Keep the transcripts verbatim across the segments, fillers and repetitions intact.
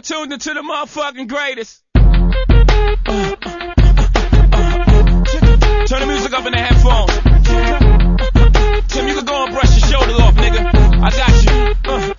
You're tuned into the motherfucking greatest. Uh, uh, uh, uh, uh. Turn the music up in the headphones. Tim, you can go and brush your shoulders off, nigga. I got you. Uh,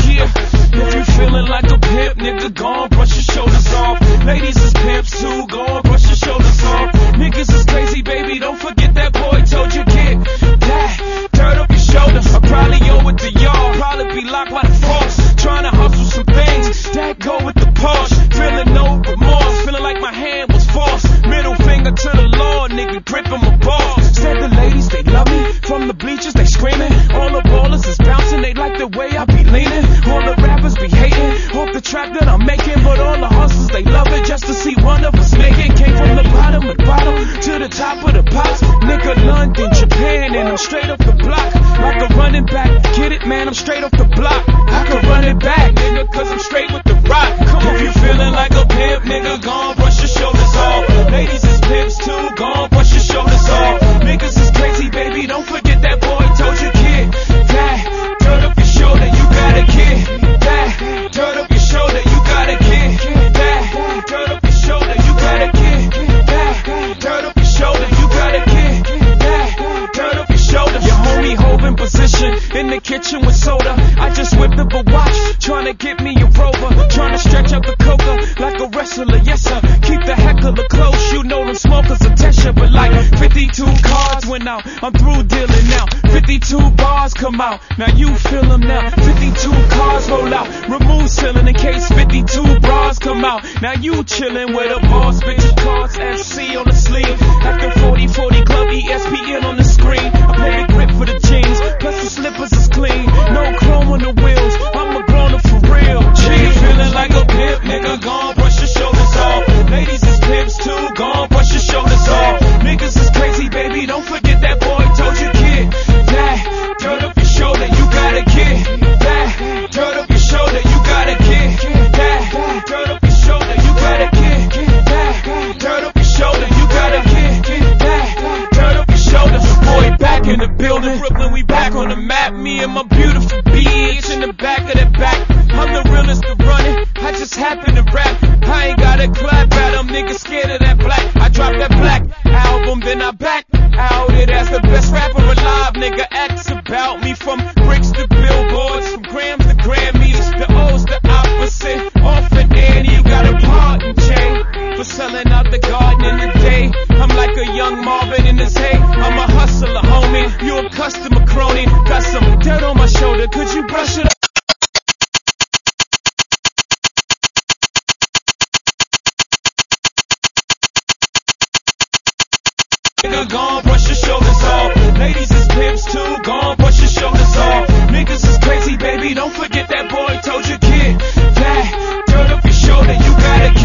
yeah. If you feeling like a pimp, nigga, go and brush your shoulders off. Ladies is pimps too, go and brush your shoulders off. Niggas is crazy, baby, don't forget that boy told you, kid. That, turn up your shoulders. I probably owe it to y'all. Probably be locked by the force. Trying to hustle some things that go with the Porsche. Feeling no remorse, feeling like my hand was forced. Middle finger to the Lord, nigga, gripping my balls. Said the ladies, they love me. From the bleachers, they screaming. All the ballers is bouncing, they like the way I be leaning. All the rappers be hating off the track that I'm making. But all the hustlers, they love it just to see one of us make it. Came from the bottom of the bottom to the top of the pops. Nigga, London, Japan, and I'm straight off the block. Like a running back, get it, man, I'm straight off the block. I can run it back, nigga, cause I'm straight with the rock. Come on, if you feeling like a pimp, nigga, gon' brush your shoulders off. Ladies is pimps too, gon' brush your shoulders off. Niggas is crazy, baby, don't forget that boy told you, kid. That, turn up your shoulder, you got a kid. That, turn up your shoulder, you got a kid. That, turn up your shoulder, you got a kid. That, turn up your shoulder, you got a kid. That, turn up your shoulder. Your homie holding position in the kitchen with soda. I just whipped up a watch, trying to get me a Rover. Trying to stretch out the coca like a wrestler, yes sir. Keep the heckler close, you know them smokers attention. But like fifty-two cards went out, I'm through dealing now. fifty-two bars come out, now you feel them now. fifty-two cars roll out, remove ceiling in case fifty-two bras come out. Now you chillin' with a boss, bitch, cards, F C on the sleeve. At the forty forty club, E S P N on the screen. I play the grip for the jeans, plus the slippers is clean. No chrome on the wheels, I'm a grown up for real. G, feeling like a pimp, nigga, gon' brush your shoulders off. Ladies is pimps too, gon' brush your shoulders off. Niggas is crazy, baby, don't forget that boy told you, kid. That, turn up your shoulder, you got a kid. That, turn up your shoulder, you got a kid. That, turn up your shoulder, you got a kid. That, turn up your shoulder, you got a kid. That, turn up your shoulder. Boy, back in the building, Brooklyn, we back on the map. Me and my beautiful bitch in the back of the back. I'm the realest to run it, I just happen to rap. I ain't gotta clap at them, niggas scared of that black. I dropped that black album, then I back out it as the best rapper alive. Nigga acts about me from bricks to billboards, from grams to Grammys, the O's the opposite. Off and in, you got a pardon chain for selling out the garden in the day. I'm like a young Marvin in his hay. I'm a hustler, homie. You a customer crony. Got some dirt on my shoulder. Could you brush it up? Nigga, gon' brush your shoulders off. Ladies is pimps too, gon' brush your shoulders off. Niggas is crazy, baby, don't forget that boy told you, kid. That, turn up your shoulder, you got a kid.